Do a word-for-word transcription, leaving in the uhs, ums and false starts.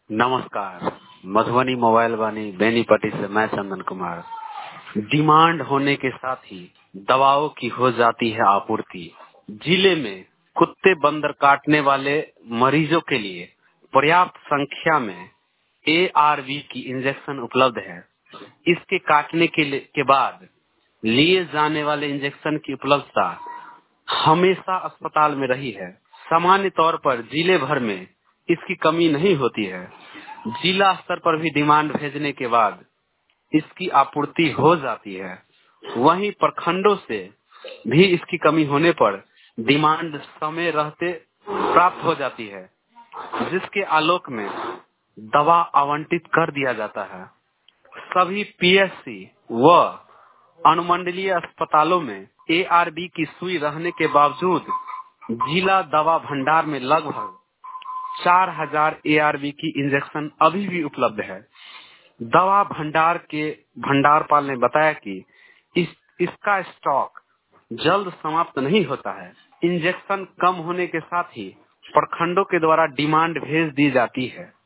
नमस्कार। मधुबनी मोबाइल वाणी बेनीपट्टी से मैं चंदन कुमार। डिमांड होने के साथ ही दवाओं की हो जाती है आपूर्ति। जिले में कुत्ते बंदर काटने वाले मरीजों के लिए पर्याप्त संख्या में ए आर वी की इंजेक्शन उपलब्ध है। इसके काटने के, लिए, के बाद लिए जाने वाले इंजेक्शन की उपलब्धता हमेशा अस्पताल में रही है। सामान्य तौर पर जिले भर में इसकी कमी नहीं होती है। जिला स्तर पर भी डिमांड भेजने के बाद इसकी आपूर्ति हो जाती है। वहीं प्रखंडों से भी इसकी कमी होने पर डिमांड समय रहते प्राप्त हो जाती है, जिसके आलोक में दवा आवंटित कर दिया जाता है। सभी पी एच सी व अनुमंडलीय अस्पतालों में ए आर बी की सुई रहने के बावजूद जिला दवा भंडार में लगभग चार हजार ए आर बी की इंजेक्शन अभी भी उपलब्ध है। दवा भंडार के भंडारपाल ने बताया कि इस इसका स्टॉक जल्द समाप्त नहीं होता है। इंजेक्शन कम होने के साथ ही प्रखंडों के द्वारा डिमांड भेज दी जाती है।